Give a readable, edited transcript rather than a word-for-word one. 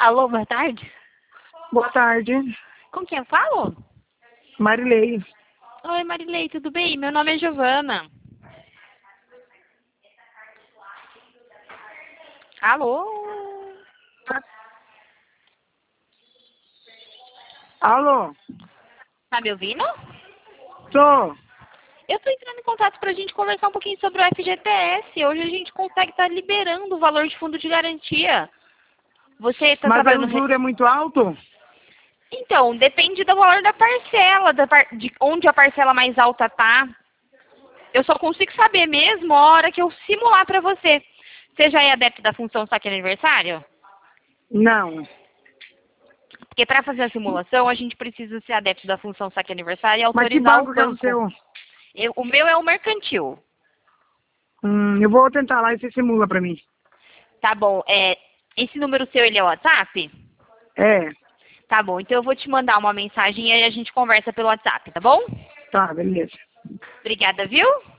Alô, boa tarde. Boa tarde, Com quem eu falo? Marilei. Oi, Marilei, tudo bem? Meu nome é Giovana. Alô? Alô? Tá me ouvindo? Tô. Eu tô entrando em contato pra gente conversar um pouquinho sobre o FGTS. Hoje a gente consegue estar liberando o valor de fundo de garantia. Você tá Mas aí o trabalhando... juro é muito alto? Então, depende do valor da parcela, de onde a parcela mais alta tá. Eu só consigo saber mesmo a hora que eu simular pra você. Você já é adepto da função saque aniversário? Não. Porque para fazer a simulação, a gente precisa ser adepto da função saque aniversário e Mas que autorizar o banco que é o banco. seu? O meu é o mercantil. Eu vou tentar lá e você simula pra mim. Tá bom. Esse número seu, ele é o WhatsApp? É. Tá bom. Então eu vou te mandar uma mensagem e aí a gente conversa pelo WhatsApp, tá bom? Tá, beleza. Obrigada, viu?